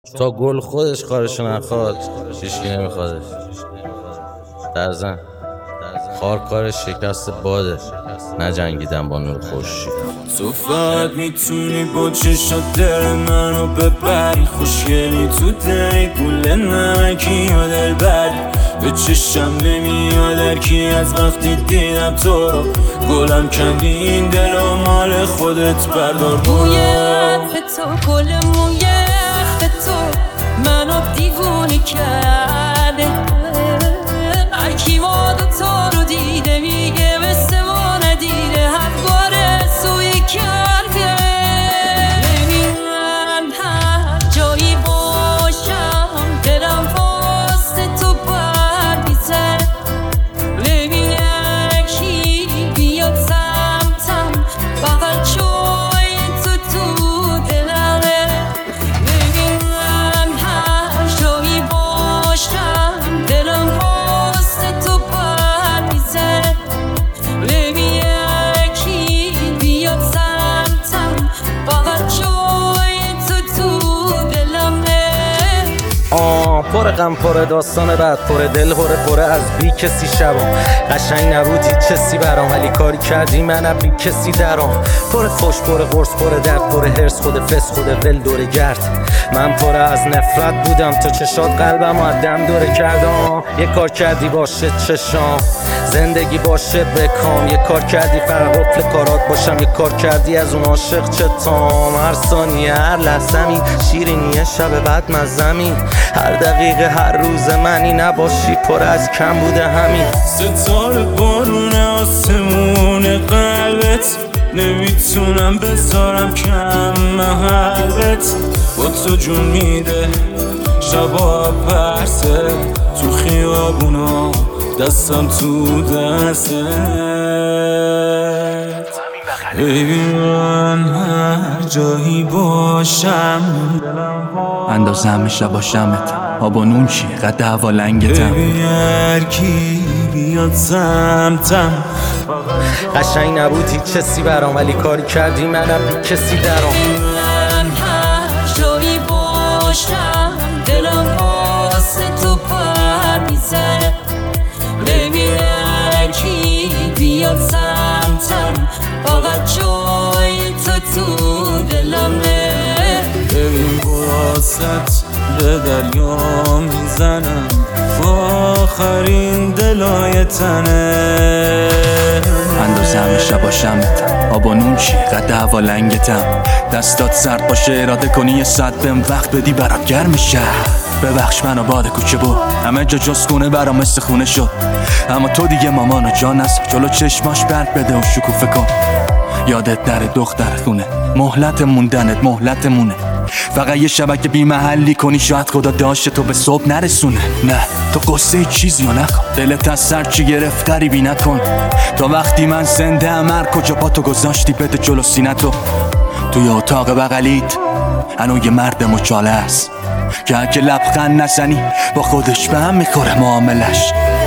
تا گل خودش کارشو نخواد هیچکی نمیخوادش. در زن خار کارش شکست باده، نجنگیدن با نور خورشید. تو فقط میتونی با چشات دل منو ببری، خوشگلی تو دلی گل نمکی یا دل بری. به چشم نمیاد هرکی از وقتی دیدم تو رو، گلم کندی این دل و مال خودت بردار برو. موی عطف تو گل موی عطف تو منو دیوونه کرده، هرکی ما دوتا رو دیده میگه مثل ما ندیده، همواره سوی کرده. نمیدونم هر جایی باشم دلم واسه تو بر میزه، نمیدونم کی بیاد سمتم فقط جای تو دلمه. نمیدونم هر جایی باشم دلم واسه تو بر میزه، نمیدونم کی بیاد سمتم فقط جای تو دلمه. پر غم پر داستان بعد پر دل پر از بی کسی شبام. قشنگ نبود هیچ چیزی برام، ولی کاری کردی من بی کسی درام. پر فوش پر قرص پر درد پر هرس، خود فس خود ول دوره گرد. من پر از نفرت بودم تا چشات قلبم و دم دوره کردم. یه کار کردی باشه چشام زندگی باشه بکام، یه کار کردی فقط قفل کارات باشم، یه کار کردی از اون عاشق چتام. هر ثانیه هر لحظه‌می شیرینیه شب بعد مزمی، هر دقیقه هر روز منی نباشی پر از کم بوده همین. ستاره بارون آسمون قلبت، نمیتونم بذارم کم محبت. با تو جون میده شبا پرسه، تو خیابونا دستم تو دستت. ببین من هر جایی باشم اندازه همیشه باشمت، آب و نون چی قد هوا لنگتم. ببین هر کی بیاد سمتم. قشنگ نبود هیچ چیزی برام، ولی کاری کردی منم بی کسی درام. من هر جایی باشم دلم واسه تو پر میزنه، نمیره کی بیاد سمتم فقط جای تو دلمه. ببین واسط به دریا میزنم، آخرین دلای تنه. اندازه همیشه باشمت، آب و نون چی قد هوا لنگتم. دستات سرد باشه اراده کنی یه ساعت بهم وقت بدی برات گرم میشه. ببخش منو باد کوچه بود همه جا جز خونه برام مثل خونه شد، اما تو دیگه مامان و جان است. جلو چشماش برد بده و شکوفه کن، یادت نره دختر خونه. مهلت موندنت مهلتمونه، فقط یه شبکه بی محلی کنی شاید خدا داشته تو به صبح نرسونه. نه تو قصه چیزی رو نخوا، دلت از سر چی گرفت غریبی نکن. تا وقتی من زنده ام هر کجا پا تو گذاشتی بده جلو سینتو. توی اتاق بغلیت هنو یه مرد مچاله است که اگه لبخند نزنی با خودش به هم میخوره معاملش.